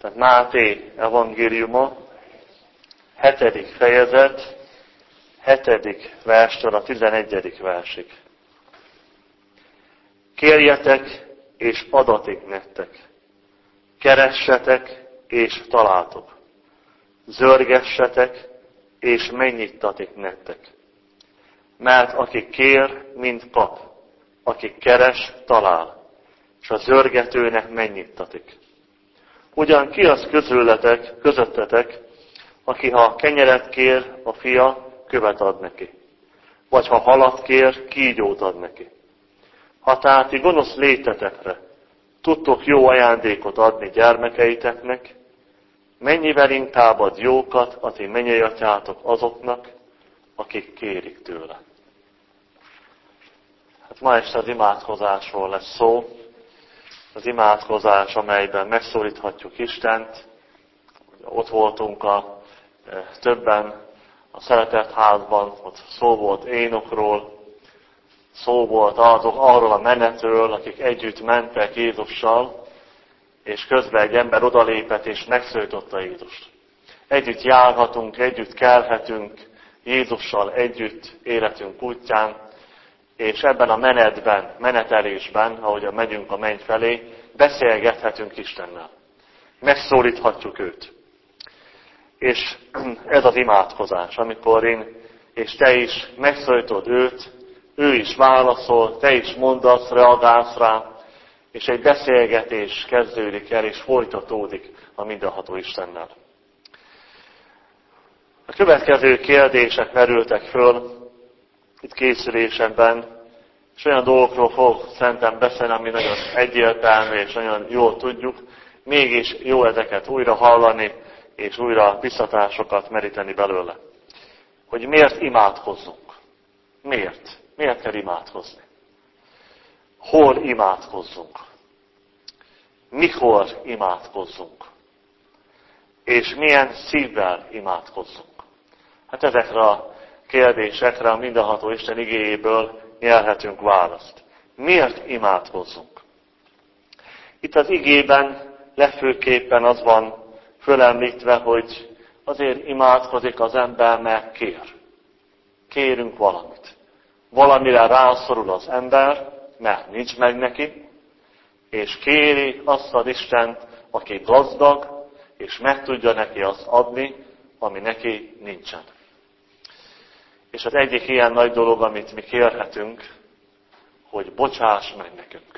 Tehát Máté evangéliuma, 7. fejezet, 7. verstől a 11. versig. Kérjetek, és adatik nektek. Keressetek, és találtok. Zörgessetek, és megnyittatik nektek. Mert aki kér, mind kap. Aki keres, talál. És a zörgetőnek megnyittatik. Ugyan ki az közöttetek, aki ha kenyeret kér, a fia követ ad neki. Vagy ha halat kér, kígyót ad neki. Ha tehát ti gonosz létetekre tudtok jó ajándékot adni gyermekeiteknek, mennyivel inkább ad jókat a ti mennyei atyátok azoknak, akik kérik tőle. Hát ma este az imádkozásról lesz szó. Az imádkozás, amelyben megszólíthatjuk Istent. Ott voltunk többen a szeretett házban, ott szó volt Énokról, szó volt arról a menetről, akik együtt mentek Jézussal, és közben egy ember odalépett és megszólította Jézust. Együtt járhatunk, együtt kelhetünk Jézussal együtt életünk útján, és ebben a menetelésben, ahogyan megyünk a menny felé, beszélgethetünk Istennel. Megszólíthatjuk őt. És ez az imádkozás, amikor én és te is megszólítod őt, ő is válaszol, te is mondasz, reagálsz rá, és egy beszélgetés kezdődik el, és folytatódik a mindenható Istennel. A következő kérdések merültek föl itt készülésemben, és olyan dolgokról fogok szerintem beszélni, ami nagyon egyértelmű, és nagyon jól tudjuk, mégis jó ezeket újra hallani, és újra visszatásokat meríteni belőle. Hogy miért imádkozzunk? Miért? Miért kell imádkozni? Hol imádkozzunk? Mikor imádkozzunk? És milyen szívvel imádkozzunk? Hát ezekre a kérdésekre a mindenható Isten igéjéből nyerhetünk választ. Miért imádkozzunk? Itt az igében legfőképpen az van fölemlítve, hogy azért imádkozik az ember, mert kér. Kérünk valamit. Valamire rászorul az ember, mert nincs meg neki, és kéri azt az Istent, aki gazdag, és meg tudja neki azt adni, ami neki nincsen. És az egyik ilyen nagy dolog, amit mi kérhetünk, hogy bocsáss meg nekünk.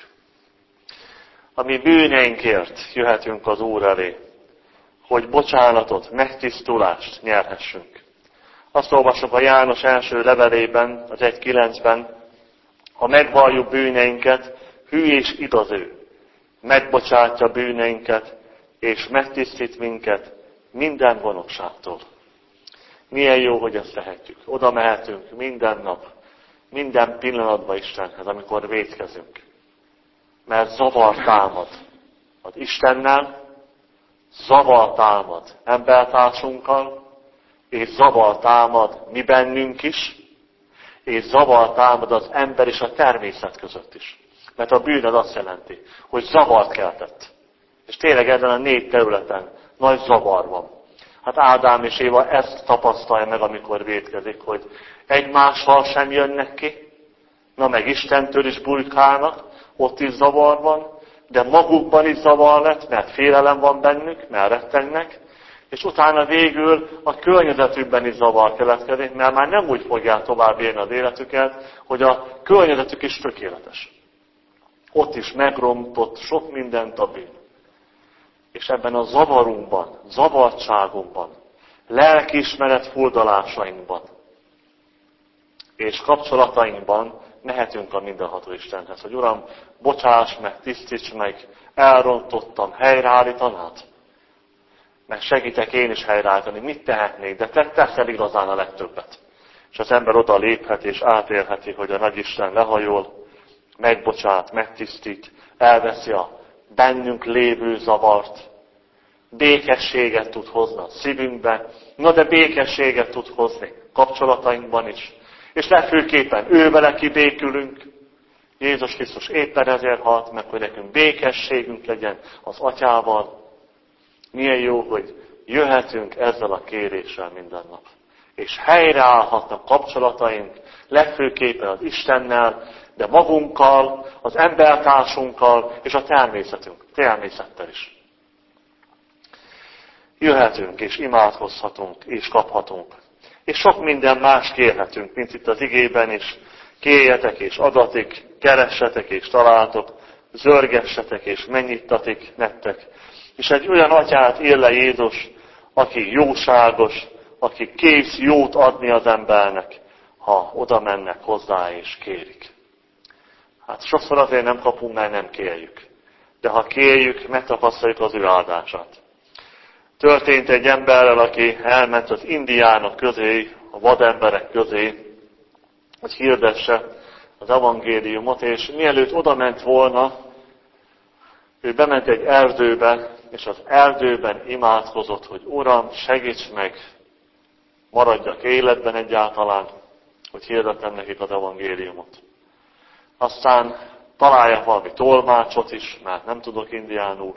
A mi bűneinkért jöhetünk az Úr elé, hogy bocsánatot, megtisztulást nyerhessünk. Azt olvasok a János első levelében, az 1.9-ben, ha megvalljuk bűneinket, hű és igaz ő, megbocsátja bűneinket, és megtisztít minket minden gonoszságtól. Milyen jó, hogy ezt tehetjük. Oda mehetünk minden nap, minden pillanatban Istenhez, amikor vétkezünk. Mert zavar támad az Istennel, zavar támad embertársunkkal, és zavar támad mi bennünk is, és zavar támad az ember és a természet között is. Mert a bűn az azt jelenti, hogy zavart keltett. És tényleg ezen a 4 területen nagy zavar van. Hát Ádám és Éva ezt tapasztalja meg, amikor vétkezik, hogy egymással sem jönnek ki, na meg Istentől is bujkálnak, ott is zavar van, de magukban is zavar lett, mert félelem van bennük, mert rettegnek, és utána végül a környezetükben is zavar keletkezik, mert már nem úgy fogják tovább élni az életüket, hogy a környezetük is tökéletes. Ott is megrontott sok mindent a bűn. És ebben a zavarunkban, zavartságunkban, lelkiismeret furdalásainkban és kapcsolatainkban mehetünk a mindenható Istenhez, hogy Uram, bocsáss meg, tisztíts meg, elrontottam, helyreállítanád? Mert segítek én is helyreállítani, mit tehetnék, de te teszel igazán a legtöbbet. És az ember oda léphet és átélheti, hogy a Nagyisten lehajol, megbocsát, megtisztít, elveszi a bennünk lévő zavart, békességet tud hozni a szívünkbe, na de békességet tud hozni kapcsolatainkban is. És legfőképpen ővele kibékülünk. Jézus Krisztus éppen ezért halt meg, hogy nekünk békességünk legyen az Atyával. Milyen jó, hogy jöhetünk ezzel a kéréssel minden nap. És helyreállhatnak kapcsolataink, legfőképpen az Istennel, de magunkkal, az embertársunkkal és a természettel is. Jöhetünk és imádkozhatunk és kaphatunk. És sok minden más kérhetünk, mint itt az igében is. Kérjetek és adatik, keressetek és találtok, zörgessetek és megnyittatik nektek. És egy olyan atyát ír le Jézus, aki jóságos, aki kész jót adni az embernek, ha oda mennek hozzá és kérik. Hát sokszor azért nem kapunk, mert nem kérjük. De ha kérjük, megtapasztaljuk az ő áldását. Történt egy emberrel, aki elment az indiánok közé, a vademberek közé, hogy hirdesse az evangéliumot, és mielőtt oda ment volna, ő bement egy erdőbe, és az erdőben imádkozott, hogy Uram, segíts meg, maradjak életben egyáltalán, hogy hirdetem nekik az evangéliumot. Aztán találjak valami tolmácsot is, mert nem tudok indiánul,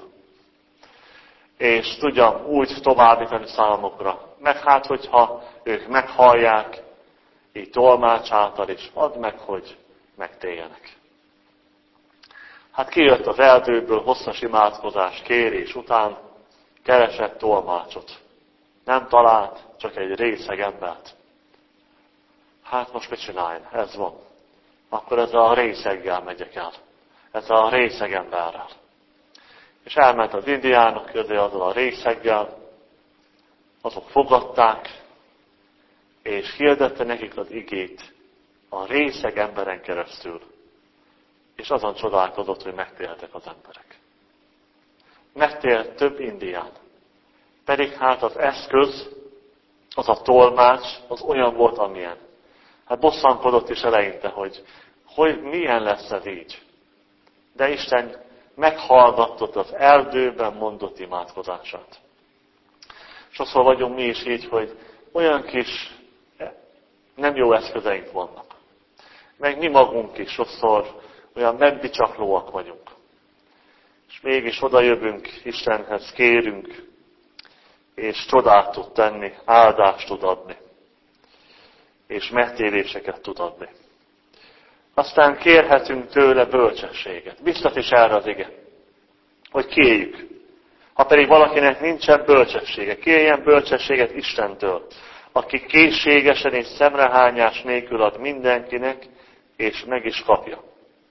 és tudjam úgy továbbítani számokra. Meg hát, hogyha ők meghallják, így tolmács által is, add meg, hogy megtérjenek. Hát kijött az erdőből hosszas imádkozás, kérés után, keresett tolmácsot. Nem talált, csak egy részeg embert. Hát most mit csináljon? Ez van. Akkor ezzel a részeggel megyek el. Ezzel a részeg emberrel. És elment az indiánok közé azzal a részeggel, azok fogadták, és hirdette nekik az igét a részeg emberen keresztül. És azon csodálkozott, hogy megtértek az emberek. Megtért több indián. Pedig hát az eszköz, az a tolmács, az olyan volt, amilyen. Hát bosszankodott is eleinte, hogy milyen lesz ez így. De Isten meghallgatott az erdőben mondott imádkozását. Sokszor vagyunk mi is így, hogy olyan kis nem jó eszközeink vannak. Meg mi magunk is sokszor olyan megbicsaklóak vagyunk. És mégis oda jövünk Istenhez, kérünk, és csodát tud tenni, áldást tud adni, és megtéréseket tud adni. Aztán kérhetünk tőle bölcsességet. Biztos is erre az ige, hogy kérjük. Ha pedig valakinek nincsen bölcsessége, kérjen bölcsességet Istentől, aki készségesen és szemrehányás nélkül ad mindenkinek, és meg is kapja.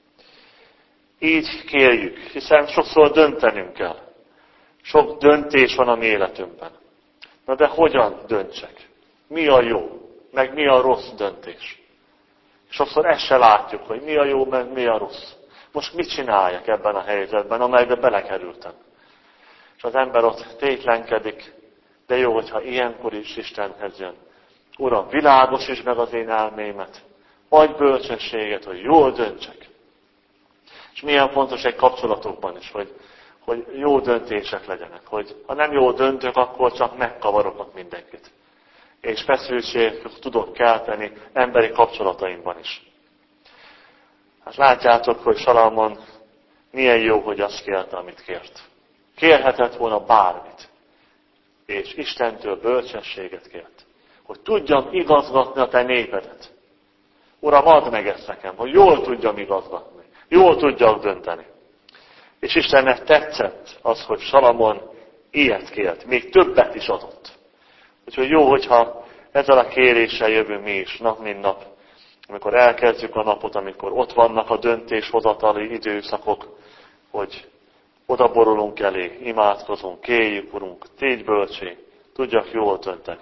Így kérjük, hiszen sokszor döntenünk kell. Sok döntés van a mi életünkben. Na de hogyan döntsek? Mi a jó, meg mi a rossz döntés? Sokszor ezt se látjuk, hogy mi a jó, meg mi a rossz. Most mit csináljak ebben a helyzetben, amelybe belekerültem? És az ember ott tétlenkedik, de jó, hogyha ilyenkor is Istenhez jön. Uram, világosítsd meg az én elmémet, adj bölcsességet, hogy jól döntsek. És milyen fontos egy kapcsolatokban is, hogy jó döntések legyenek, hogy ha nem jól döntök, akkor csak megkavarok mindenkit. És feszültséget tudok kelteni emberi kapcsolataimban is. Hát látjátok, hogy Salamon milyen jó, hogy azt kérte, amit kért. Kérhetett volna bármit. És Istentől bölcsességet kért. Hogy tudjam igazgatni a te népedet. Uram, add meg ezt nekem, hogy jól tudjam igazgatni. Jól tudjak dönteni. És Istennek tetszett az, hogy Salamon ilyet kért. Még többet is adott. Úgyhogy jó, hogyha ezzel a kéréssel jövünk mi is, nap mint nap. Amikor elkezdjük a napot, amikor ott vannak a döntéshozatali időszakok, hogy oda borulunk elé, imádkozunk, kérjük, Urunk, tégy bölcsé, tudjak jól dönteni.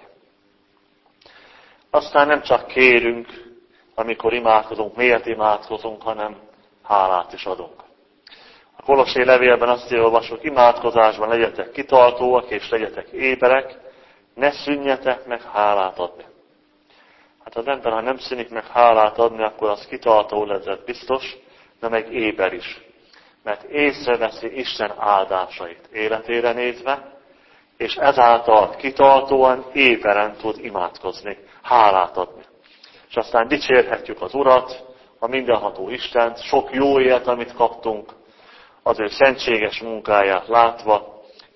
Aztán nem csak kérünk, amikor imádkozunk, miért imádkozunk, hanem hálát is adunk. A Kolossé levélben azt olvasjuk, imádkozásban legyetek kitartóak és legyetek éberek, ne szűnjetek meg hálát adni. Hát az ember, ha nem szűnik meg hálát adni, akkor az kitartó lesz biztos, de meg éber is. Mert észreveszi Isten áldásait életére nézve, és ezáltal kitartóan, éberen tud imádkozni, hálát adni. És aztán dicsérhetjük az Urat, a mindenható Istent, sok jó élet, amit kaptunk, az ő szentséges munkáját látva,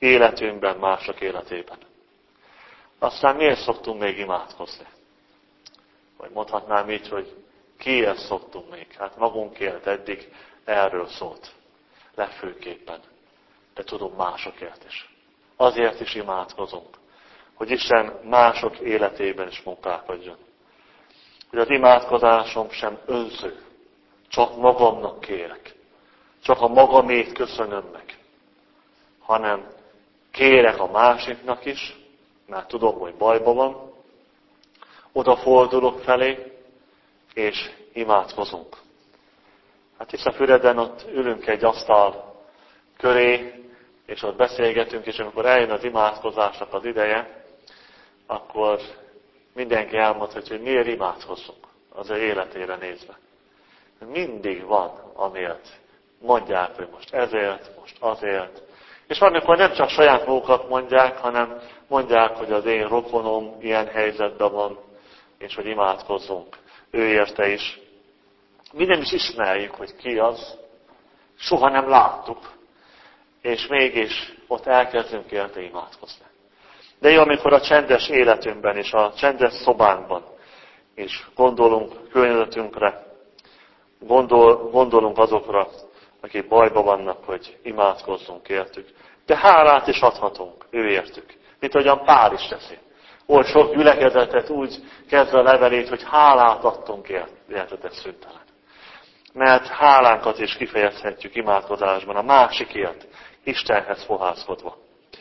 életünkben, mások életében. Aztán miért szoktunk még imádkozni? Vagy mondhatnám így, hogy kiért szoktunk még? Hát magunkért eddig erről szólt. Legfőképpen. De tudom másokért is. Azért is imádkozunk, hogy Isten mások életében is munkálkodjon. Hogy az imádkozásom sem önző, csak magamnak kérek. Csak a magamét köszönöm meg. Hanem kérek a másiknak is, mert tudom, hogy bajban van, odafordulok felé, és imádkozunk. Hát Tiszafüreden ott ülünk egy asztal köré, és ott beszélgetünk, és amikor eljön az imádkozásnak az ideje, akkor mindenki elmondja, hogy miért imádkozzunk az ő életére nézve. Mindig van, amiért mondják, hogy most ezért, most azért. És valamikor nem csak saját magukat mondják, hanem mondják, hogy az én rokonom ilyen helyzetben van, és hogy imádkozzunk ő érte is. Mi nem is ismerjük, hogy ki az, soha nem láttuk, és mégis ott elkezdünk érte imádkozni. De jó, amikor a csendes életünkben és a csendes szobánkban és gondolunk környezetünkre, gondolunk azokra, akik bajban vannak, hogy imádkozzunk értük. De hálát is adhatunk ő értük, mint ahogyan Pál is teszi. Oly sok gyülekezetet úgy kezdve a levelét, hogy hálát adtunk értetek szüntelen. Mert hálánkat is kifejezhetjük imádkozásban a másikért, Istenhez fohászkodva.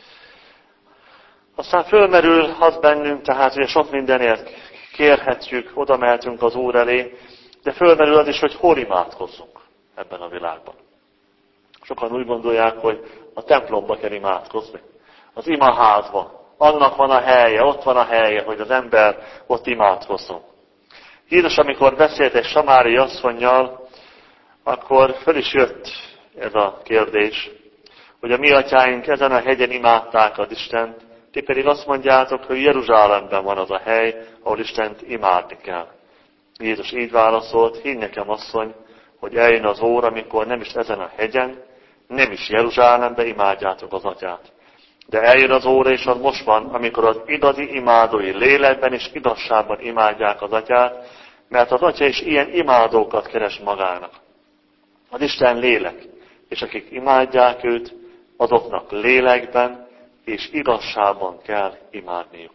Aztán fölmerül az bennünk, tehát ugye sok mindenért kérhetjük, oda mehetünk az Úr elé, de fölmerül az is, hogy hol imádkozzunk ebben a világban. Sokan úgy gondolják, hogy a templomba kell imádkozni, az imaházba. Annak van a helye, ott van a helye, hogy az ember ott imádkozzon. Jézus, amikor beszélt egy samári asszonnyal, akkor föl is jött ez a kérdés, hogy a mi atyáink ezen a hegyen imádták az Istent, ti pedig azt mondjátok, hogy Jeruzsálemben van az a hely, ahol Istent imádni kell. Jézus így válaszolt, higgy nekem, asszony, hogy eljön az óra, amikor nem is ezen a hegyen, nem is Jeruzsálemben imádjátok az atyát. De eljön az óra, és az most van, amikor az igazi imádói lélekben és igazságban imádják az atyát, mert az atya is ilyen imádókat keres magának. Az Isten lélek, és akik imádják őt, azoknak lélekben és igazságban kell imádniuk.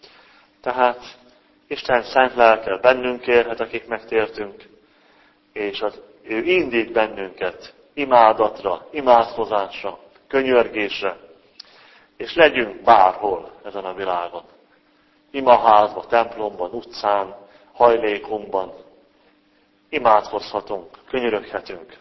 Tehát Isten szent lelke bennünk élhet, akik megtértünk, és ő indít bennünket imádatra, imádkozásra, könyörgésre, és legyünk bárhol ezen a világon. Imaházban, templomban, utcán, hajlékunkban. Imádkozhatunk, könyöröghetünk.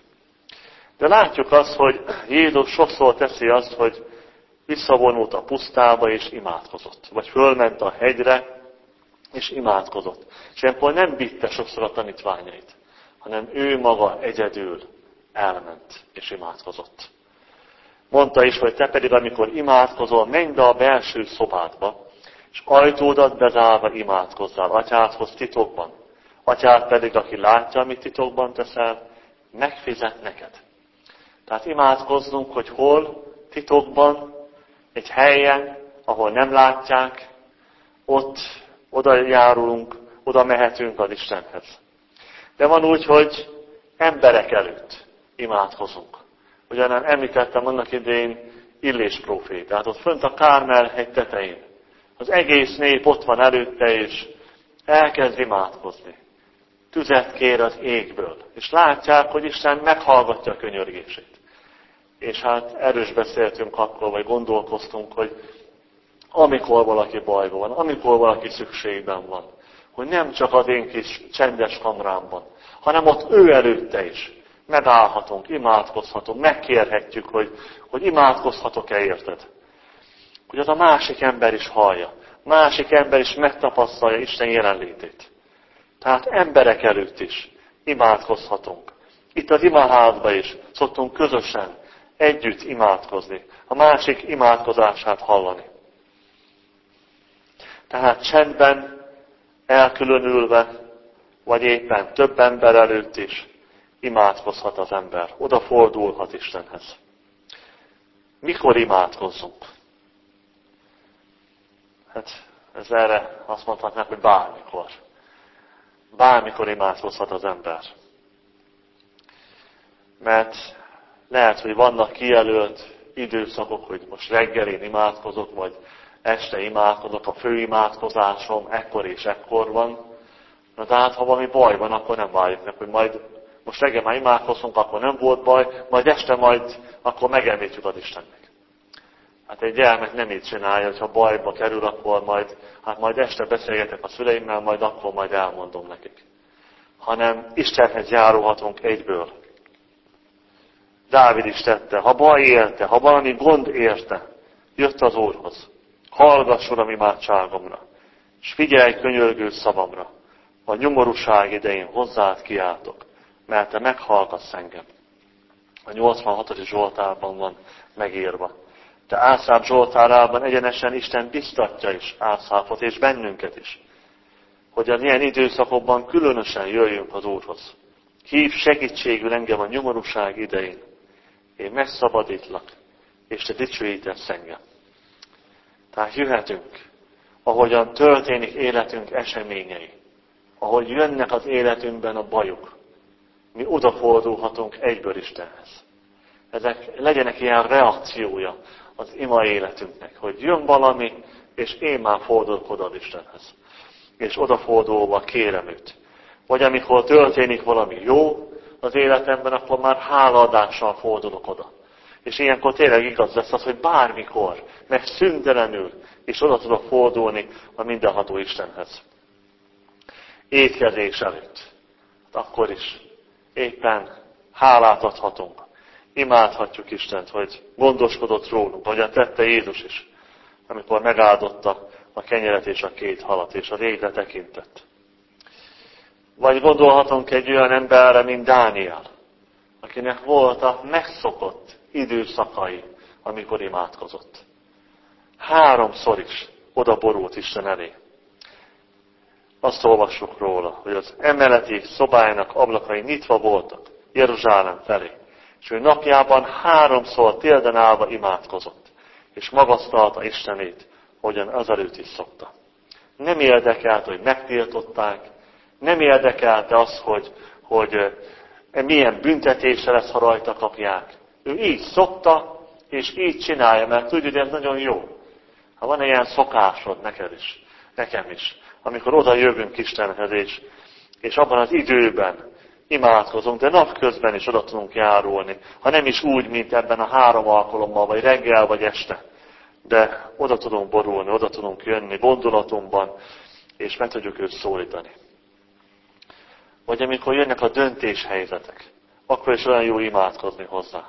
De látjuk azt, hogy Jézus sokszor teszi azt, hogy visszavonult a pusztába és imádkozott. Vagy fölment a hegyre és imádkozott. És ilyenkor nem vitte sokszor a tanítványait, hanem ő maga egyedül elment és imádkozott. Mondta is, hogy te pedig, amikor imádkozol, menj be a belső szobádba, és ajtódat bezárva imádkozzál atyádhoz titokban. Atyád pedig, aki látja, amit titokban teszel, megfizet neked. Tehát imádkozzunk, hogy hol, titokban, egy helyen, ahol nem látják, ott oda járulunk, oda mehetünk az Istenhez. De van úgy, hogy emberek előtt imádkozunk. Ugyanen említettem annak idején Illés prófétát, ott fönt a Kármel-hegy tetején. Az egész nép ott van előtte, és elkezd imádkozni. Tüzet kér az égből, és látják, hogy Isten meghallgatja a könyörgését. És hát erős beszéltünk akkor, vagy gondolkoztunk, hogy amikor valaki bajban van, amikor valaki szükségben van, hogy nem csak az én kis csendes kamrámban, hanem ott ő előtte is megállhatunk, imádkozhatunk, megkérhetjük, hogy imádkozhatok-e érted. Hogy az a másik ember is hallja, másik ember is megtapasztalja Isten jelenlétét. Tehát emberek előtt is imádkozhatunk. Itt az imaházban is szoktunk közösen együtt imádkozni, a másik imádkozását hallani. Tehát csendben, elkülönülve, vagy éppen több ember előtt is imádkozhat az ember, odafordulhat Istenhez. Mikor imádkozzunk? Hát ez erre azt mondhatnák, hogy bármikor. Bármikor imádkozhat az ember. Mert lehet, hogy vannak kijelölt időszakok, hogy most reggel én imádkozok, vagy este imádkozok, a fő imádkozásom ekkor és ekkor van. Na de hát, ha valami baj van, akkor nem várjuk meg, hogy majd most reggel már imádkozunk, akkor nem volt baj, majd este akkor megemlítjük az Istennek. Hát egy gyermek nem így csinálja, hogy ha bajba kerül, akkor majd este beszélgetek a szüleimmel, majd elmondom nekik. Hanem Istenhez járulhatunk egyből. Dávid is tette, ha baj érte, ha valami gond érte, jött az Úrhoz. Hallgass, Uram, imádságomra, és figyelj könyörgő szavamra. A nyomorúság idején hozzád kiáltok, mert te meghallgatsz engem. A 86. Zsoltárban van megírva. De Ászáp Zsoltárában egyenesen Isten biztatja is Ászápot és bennünket is, hogy az ilyen időszakokban különösen jöjjünk az Úrhoz. Hívj segítségül engem a nyomorúság idején. Én megszabadítlak, és te dicsőítesz engem. Tehát jöhetünk, ahogyan történik életünk eseményei, ahogy jönnek az életünkben a bajok, mi odafordulhatunk egyből Istenhez. Ezek legyenek ilyen reakciója az ima életünknek, hogy jön valami, és én már fordulok oda az Istenhez. És odafordulva kérem őt. Vagy amikor történik valami jó az életemben, akkor már hálaadással fordulok oda. És ilyenkor tényleg igaz lesz az, hogy bármikor, meg szüntelenül, és oda tudok fordulni a mindenható Istenhez. Étkezés előtt. Akkor is éppen hálát adhatunk. Imádhatjuk Istent, hogy gondoskodott rólunk, ahogyan tette Jézus is, amikor megáldotta a kenyeret és a 2 halat, és az égre tekintett. Vagy gondolhatunk egy olyan emberre, mint Dániel, akinek volt a megszokott időszakai, amikor imádkozott. 3-szor is oda borult Isten elé. Azt olvassuk róla, hogy az emeleti szobájának ablakai nyitva voltak Jeruzsálem felé, és ő napjában 3-szor térden állva imádkozott, és magasztalta Istenét, hogyan azelőtt is szokta. Nem érdekelte, hogy megtiltották, nem érdekelte az, hogy milyen büntetése lesz, ha rajta kapják. Ő így szokta, és így csinálja, mert tudja, hogy ez nagyon jó. Ha van ilyen szokásod neked is, nekem is, amikor oda jövünk Istenhez, és abban az időben imádkozunk, de napközben is oda tudunk járulni. Ha nem is úgy, mint ebben a 3 alkalommal, vagy reggel, vagy este. De oda tudunk borulni, oda tudunk jönni gondolatunkban, és meg tudjuk őt szólítani. Vagy amikor jönnek a döntéshelyzetek, akkor is olyan jó imádkozni hozzá.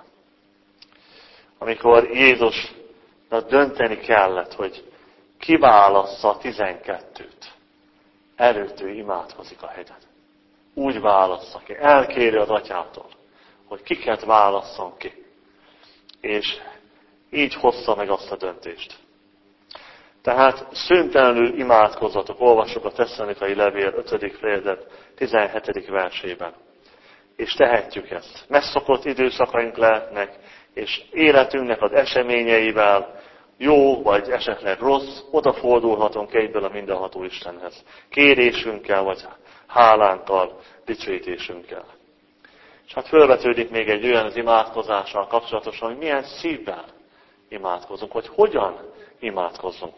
Amikor Jézusnak dönteni kellett, hogy kiválassza a 12-t, előtt ő imádkozik a hegyen. Úgy válassza ki, elkéri az atyától, hogy kiket válasszon ki. És így hozza meg azt a döntést. Tehát szüntelenül imádkozzatok, olvassuk a Tesszalonikai levél 5. fejezet 17. versében. És tehetjük ezt. Megszokott időszakaink lehetnek, és életünknek az eseményeivel, jó vagy esetleg rossz, odafordulhatunk egyből a mindenható Istenhez. Kérésünkkel, vagy hálánkkal, dicsőítésünkkel. És hát felvetődik még egy olyan az imádkozással kapcsolatosan, hogy milyen szívvel imádkozunk, hogy hogyan imádkozzunk.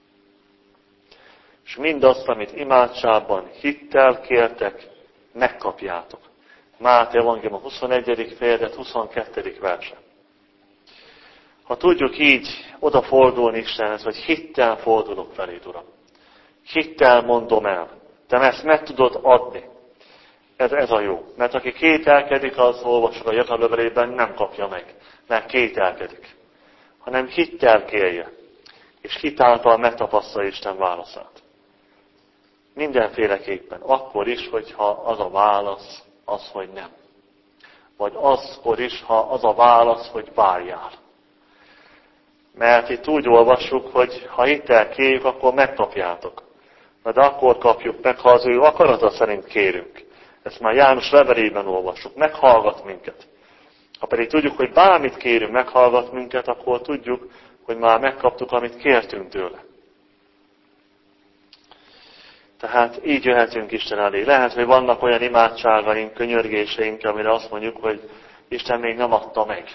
És mindazt, amit imádságban hittel kértek, megkapjátok. Máté evangélium a 21. fejezet 22. verse. Ha tudjuk így odafordulni Istenhez, hogy hittel fordulok feléd, Uram. Hittel mondom el. Te ezt meg tudod adni. Ez a jó. Mert aki kételkedik, az olvasok a Jakab levelében, nem kapja meg. Mert kételkedik. Hanem hittel kérje. És hitáltal megtapasztalja Isten válaszát. Mindenféleképpen. Akkor is, hogyha az a válasz, az, hogy nem. Vagy azkor is, ha az a válasz, hogy várjál. Mert itt úgy olvassuk, hogy ha hittel kérjük, akkor megkapjátok. De akkor kapjuk meg, ha az ő akarata szerint kérünk. Ezt már János levelében olvassuk. Meghallgat minket. Ha pedig tudjuk, hogy bármit kérünk, meghallgat minket, akkor tudjuk, hogy már megkaptuk, amit kértünk tőle. Tehát így jöhetünk Isten elé. Lehet, hogy vannak olyan imádságaink, könyörgéseink, amire azt mondjuk, hogy Isten még nem adta meg.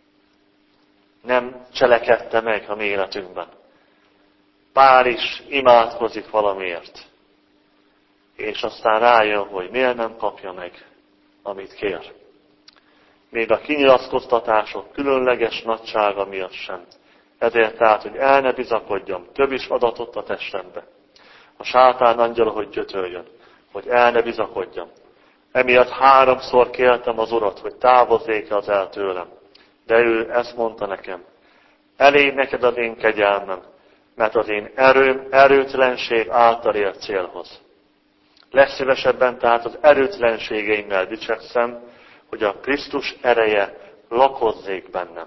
Nem cselekedte meg a mi életünkben. Pár is imádkozik valamiért. És aztán rájön, hogy miért nem kapja meg, amit kér. Még a kinyilatkoztatások különleges nagysága miatt sem. Ezért tehát, hogy el ne bizakodjam, több is adatott a testembe. A sátán angyala, hogy gyötöljön, hogy el ne bizakodjam. Emiatt 3-szor kértem az Urat, hogy távozzék az el tőlem. De ő ezt mondta nekem. Elég neked az én kegyelmem, mert az én erőm erőtlenség által ért célhoz. Legszívesebben tehát az erőtlenségeimmel dicsekszem, hogy a Krisztus ereje lakozzék bennem.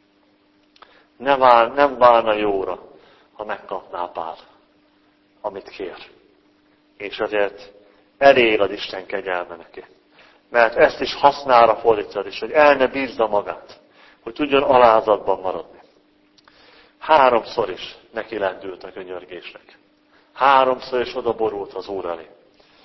Nem válna jóra, ha megkapná Pál, amit kér. És azért elég az Isten kegyelme neki. Mert ezt is hasznára fordítja is, hogy el ne bízza magát, hogy tudjon alázatban maradni. 3-szor is neki lendült a könyörgésnek. 3-szor is odaborult az Úr elé.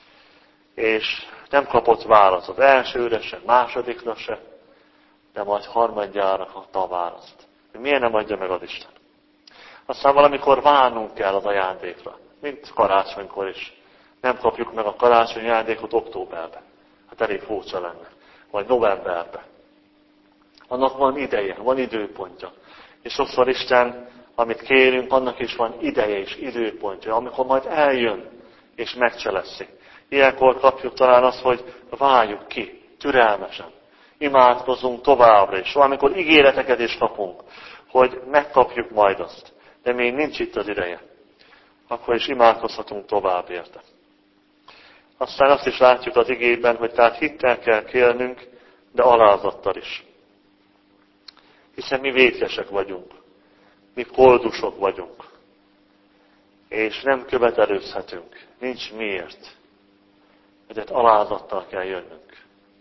És nem kapott választ az elsőre se, másodikra se, de majd harmadjára kapta a választ. Hogy miért nem adja meg az Isten? Aztán valamikor várnunk kell az ajándékra, mint karácsonykor is. Nem kapjuk meg a karácsonyi ajándékot októberben. Hát elég furcsa lenne. Vagy novemberben. Annak van ideje, van időpontja. És sokszor Isten, amit kérünk, annak is van ideje és időpontja, amikor majd eljön és megcseleszi. Ilyenkor kapjuk talán azt, hogy várjuk ki, türelmesen. Imádkozunk továbbra is. Amikor ígéreteket is kapunk, hogy megkapjuk majd azt. De még nincs itt az ideje. Akkor is imádkozhatunk tovább érte. Aztán azt is látjuk az igében, hogy tehát hittel kell kérnünk, de alázattal is. Hiszen mi vétkesek vagyunk. Mi koldusok vagyunk. És nem követelőzhetünk. Nincs miért. Ezért alázattal kell jönnünk.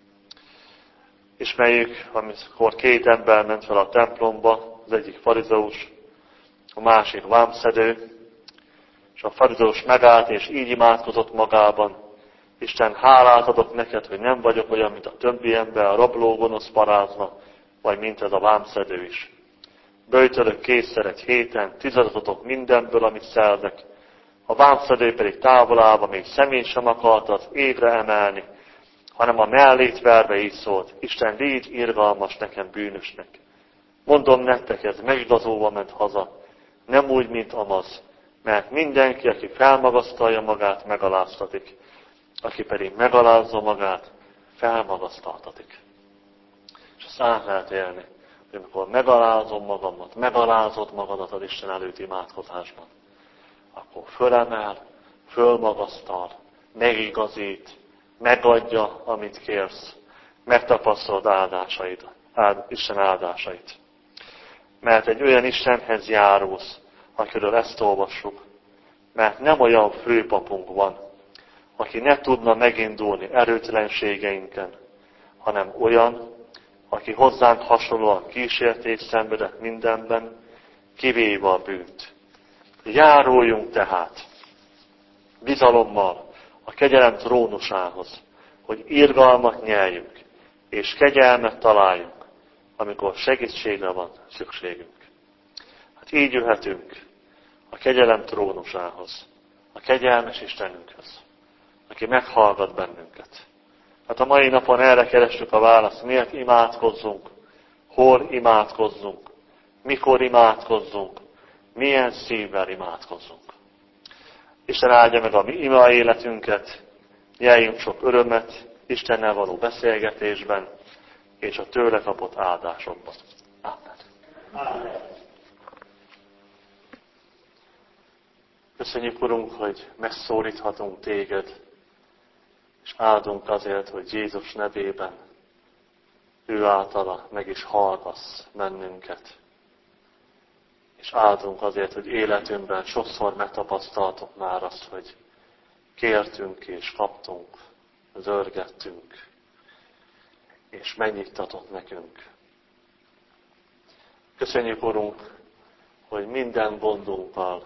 Ismerjük, amikor 2 ember ment fel a templomba, az egyik farizeus, a másik vámszedő, és a farizeus megállt, és így imádkozott magában. Isten, hálát adok neked, hogy nem vagyok olyan, mint a többi ember, a rabló, gonosz parázna, vagy mint ez a vámszedő is. Böjtölök kétszer egy héten, 10 adok mindenből, amit szerzek. A vámszedő pedig távolában még szemét sem akarta az égre emelni, hanem a mellét verve így szólt, Isten, légy irgalmas nekem bűnösnek. Mondom nektek, ez megigazolva ment haza, nem úgy, mint Amaz, mert mindenki, aki felmagasztalja magát, megaláztatik, aki pedig megalázza magát, felmagasztaltatik. És azt át lehet élni, hogy amikor megalázom magamat, megalázod magadat az Isten előtt imádkozásban, akkor fölemel, fölmagasztal, megigazít, megadja, amit kérsz, megtapasztalod Isten áldásait. Mert egy olyan Istenhez járulsz, akiről ezt olvassuk, mert nem olyan főpapunk van, aki ne tudna megindulni erőtlenségeinken, hanem olyan, aki hozzánk hasonlóan kísértés szenvedett mindenben, kivéve a bűnt. Járuljunk tehát bizalommal a kegyelem trónusához, hogy irgalmat nyeljünk, és kegyelmet találjunk, amikor segítségre van szükségünk. Hát így jöhetünk a kegyelem trónusához, a kegyelmes Istenünkhöz, aki meghallgat bennünket. Hát a mai napon erre kerestük a választ, miért imádkozzunk, hol imádkozzunk, mikor imádkozzunk, milyen szívvel imádkozzunk. Isten áldja meg a mi ima életünket, nyeljünk sok örömet Istennel való beszélgetésben, és a tőle kapott áldásokban. Amen. Amen. Köszönjük, Urunk, hogy megszólíthatunk Téged, és áldunk azért, hogy Jézus nevében ő általa meg is hallgass bennünket. És áldunk azért, hogy életünkben sokszor megtapasztaltuk már azt, hogy kértünk és kaptunk, zörgettünk, és megnyugtatott nekünk. Köszönjük, Urunk, hogy minden gondunkkal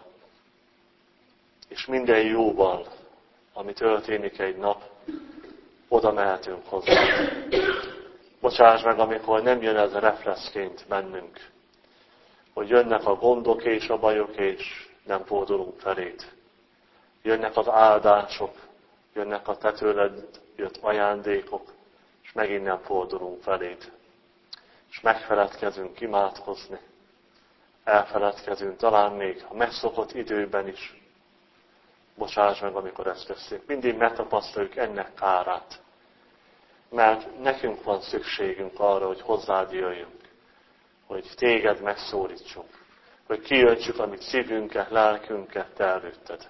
és minden jóval, ami történik egy nap, oda mehetünk hozzá. Bocsáss meg, amikor nem jön ez a reflexként bennünk, hogy jönnek a gondok és a bajok, és nem fordulunk feléd. Jönnek az áldások, jönnek a te tőled jött ajándékok, és megint nem fordulunk feléd. És megfeledkezünk imádkozni, elfeledkezünk talán még a megszokott időben is. Bocsáss meg, amikor ezt tesszük. Mindig megtapasztaljuk ennek kárát. Mert nekünk van szükségünk arra, hogy hozzád jöjjünk. Hogy téged megszólítsunk. Hogy kijöntsük, amit szívünket, lelkünket te előtted.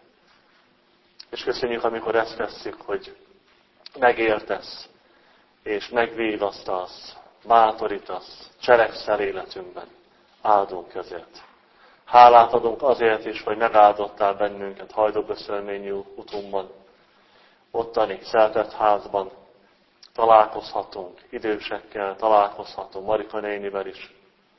És köszönjük, amikor ezt tesszük, hogy megértesz, és megvívasztasz, bátorítasz, cselekszel életünkben. Áldunk ezért. Hálát adunk azért is, hogy megáldottál bennünket hajdúböszörményű utunkban, ottani szeltett házban. Találkozhatunk idősekkel, találkozhatunk Marika nénivel is.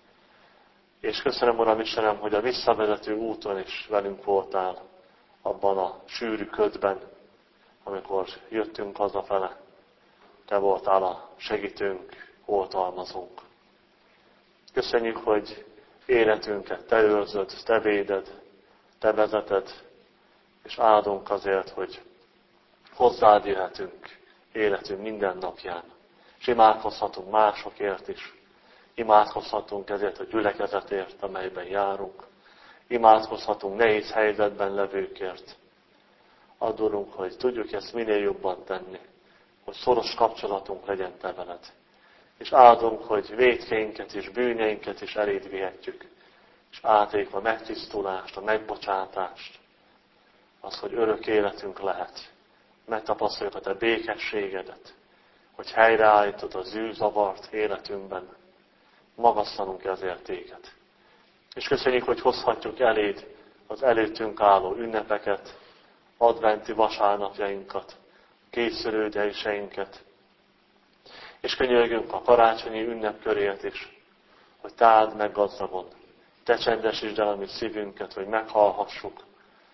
És köszönöm, Uram Istenem, hogy a visszavezető úton is velünk voltál, abban a sűrű ködben, amikor jöttünk hazafele. Te voltál a segítőnk, oltalmazónk. Köszönjük, hogy életünket te őrzöd, te véded, te vezeted, és áldunk azért, hogy hozzád jöhetünk életünk minden napján. És imádkozhatunk másokért is. Imádkozhatunk ezért a gyülekezetért, amelyben járunk. Imádkozhatunk nehéz helyzetben levőkért. Adorunk, hogy tudjuk ezt minél jobban tenni, hogy szoros kapcsolatunk legyen te veled. És áldunk, hogy vétkeinket és bűneinket is eléd vihetjük. És átéljük a megtisztulást, a megbocsátást, az, hogy örök életünk lehet. Megtapasztaljuk a te békességedet, hogy helyreállítod az zűrzavart életünkben. Magasztalunk ezért téged. És köszönjük, hogy hozhatjuk eléd az előttünk álló ünnepeket, adventi vasárnapjainkat, készülődéseinket. És könyörgünk a karácsonyi ünnepkörért is, hogy te áld meg gazdagon. Te csendesítsd el a mi szívünket, hogy meghallhassuk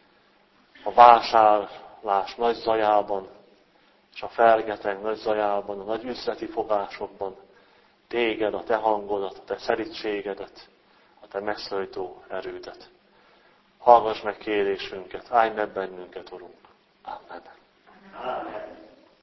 a vásárlás nagy zajában, és a fergeteg nagy zajában, a nagy üzleti fogásokban, téged, a te hangodat, a te szerítségedet, a te megszólító erődet. Hallgass meg kérésünket, állj meg bennünket, Urunk. Amen. Amen.